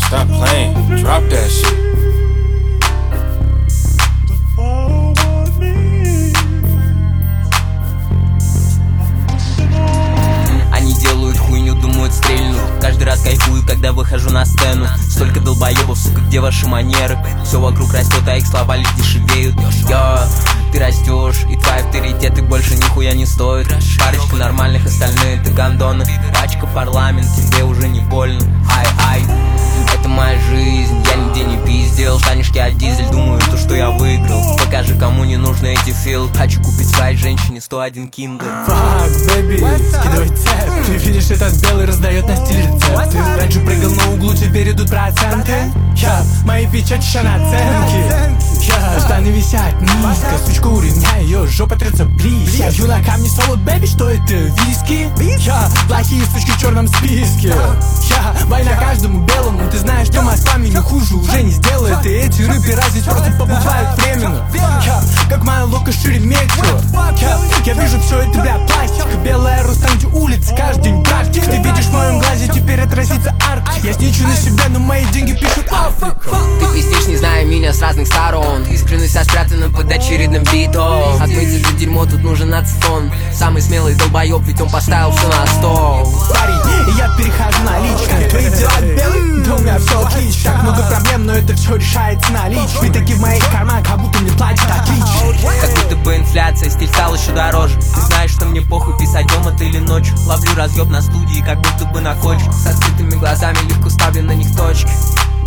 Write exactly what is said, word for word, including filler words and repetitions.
Stop playing, drop that shit. Они делают хуйню, думают стрельну. Каждый раз кайфую, когда выхожу на сцену. Столько долбоебов, сука, где ваши манеры? Все вокруг растет, а их слова лишь дешевеют. Йо, ты растешь, и твои авторитеты больше нихуя не стоят. Парочка нормальных, остальные ты гандоны. Пачка парламент, тебе уже не больно. Ай-ай, это моя жизнь, я нигде не пиздел. Станешь я дизель, думаю, то, что я выиграл. Покажи, кому не нужны эти фил. Хочу купить своей женщине сто один киндер. Fuck, baby, скидывай цепь. Ты видишь, этот белый раздает на стиль рецепты. Раньше прыгал на углу, теперь идут проценты. Я, мои печати ща наценки. Я, штаны висят низко. Сучка у ремня, ее жопа трется близко. Я пью на камне солод, бэби, что это, виски? Я, плохие сучки в черном списке. Я, война каждому белому. Ты знаешь, что Москва меня хуже уже не сделает. И эти рыбы здесь просто побывают временно. Я, как моя лока шире метро. Я, я вижу все это, бля, пластик. Белая Рустанти улицы, каждый день практик. Ты видишь в моем глазе, теперь отразится Арктик. Я сничу на себя, но мои деньги пишут Африка. Ты пиздишь, не зная меня с разных сторон. Искренность спрятана под очередным битом. Отмыть это дерьмо, тут нужен ацетон. Самый смелый долбоеб, ведь он поставил все на стол. Парень, я перехожу на личность. Твои дела белые, да у меня все отлично. Так много проблем, но это все решается наличкой. Вы такие в моих карманах, как будто мне платят отлично. Как будто бы инфляция, стиль стал еще дороже. Ты знаешь, что мне похуй писать дом это или ночью. Ловлю разъеб на студии, как будто бы на кочке. Со скрытыми глазами легко ставлю на них точки.